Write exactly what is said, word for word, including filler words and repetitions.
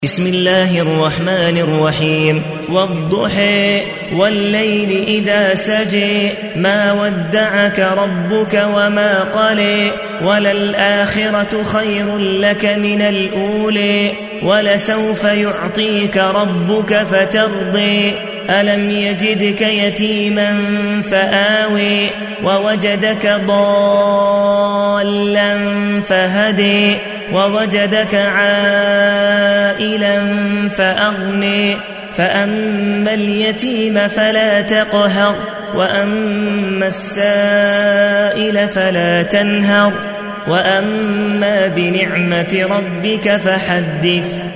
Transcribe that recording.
بسم الله الرحمن الرحيم والضحى والليل إذا سجى ما ودعك ربك وما قلى وللآخرة خير لك من الأولى ولسوف يعطيك ربك فترضى ألم يجدك يتيما فآوي ووجدك ضالا فهدي ووجدك عائلا فأغني فأما اليتيم فلا تقهر وأما السائل فلا تنهر وأما بنعمة ربك فحدث.